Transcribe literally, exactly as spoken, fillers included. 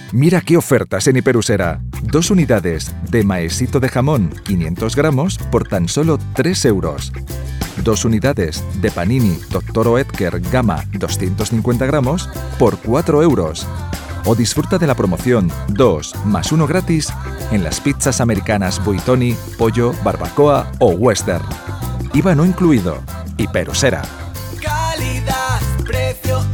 Mira qué ofertas en Hiperusera. Dos unidades de maesito de jamón quinientos gramos por tan solo tres euros. Dos unidades de panini doctor Oetker Gama doscientos cincuenta gramos por cuatro euros. O disfruta de la promoción dos más uno gratis en las pizzas americanas Buitoni, pollo, barbacoa o western. I V A no incluido. Hiperusera. Calidad, precio